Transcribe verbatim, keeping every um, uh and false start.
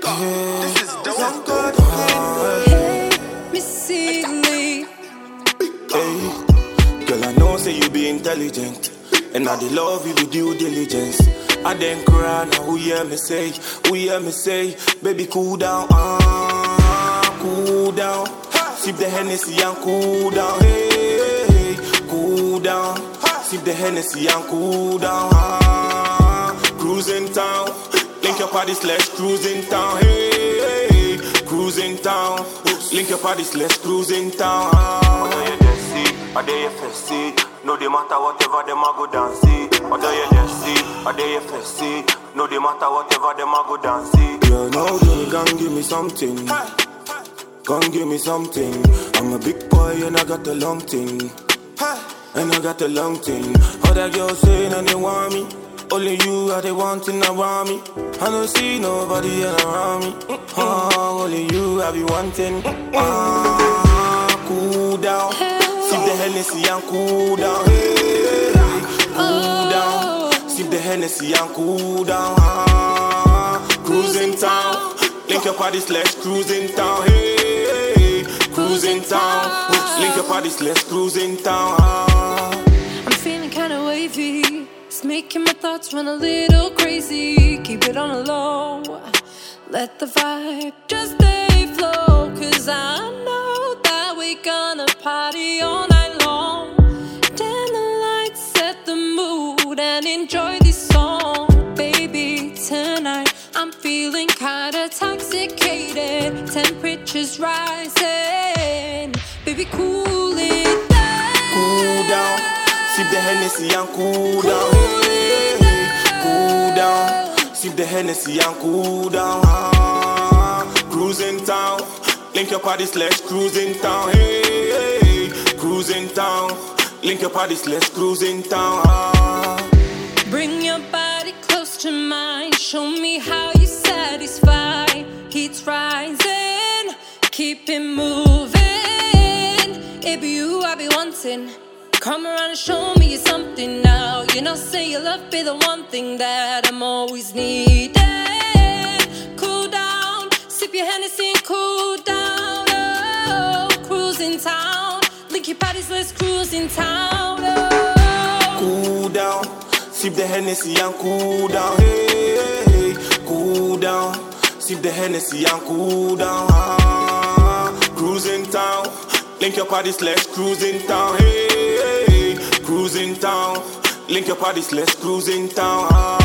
Yeah. This is dope. Good. Hey, Missy Lee. Hey, girl, I know say you be intelligent, and I dey love you with due diligence. I then cry now, who hear me say, who hear me say, baby cool down, ah, cool down. Sip the Hennessy and cool down, hey, hey, cool down. Sip the Hennessy and cool down, ah, cruising town. Link your parties, let's cruise in town, hey, hey, cruising town. Link your parties, let's cruise in town. Ah. What do you just see? What do you first see? No, they matter whatever them a go dance see. What do you just see? What do you first see? No, they matter whatever them a go dance see. Yeah, no, you can give me something. Come give me something. I'm a big boy and I got the long thing. And I got the long thing. Other girls saying and they want me. Only you are the one thing around me. I don't see nobody around me. Oh, only you I be wanting. Ah, cool down. Sip the Hennessy and cool down. Hey, cool down. Sip the Hennessy and cool down. Ah, cruising town. Link your parties, let's cruise in town. Hey, cruising town. Link your parties, let's cruise in town. Ah. I'm feeling kinda wavy. It's making my thoughts run a little crazy. Keep it on a low. Let the vibe just stay flow. Cause I know that we're gonna party all night long. Dim the lights, set the mood, and enjoy this song. Baby, tonight I'm feeling kinda intoxicated. Temperatures rising. Baby, cool it down. Cool down. Sip the Hennessy and cool down. Hey, hey, cool down. Sip the Hennessy and cool down. Ah, cruising town. Link your parties, let's cruise in town. Hey, hey, cruising town. Link your parties, let's cruise in town. Ah. Bring your body close to mine. Show me how you satisfy. Heat's rising. Keep it moving. It be you I be wanting. Come around and show me something now. You know, say your love be the one thing that I'm always needing. Cool down, sip your Hennessy and cool down. Oh, cruising town. Link your parties, let's cruise in town. Oh. Cool down, sip the Hennessy and cool down. Hey, hey, cool down. Sip the Hennessy and cool down. Ah, cruising town. Link your parties, let's cruise in town. Hey, hey, cruise in town. Link your parties, let's cruise in town. Ah.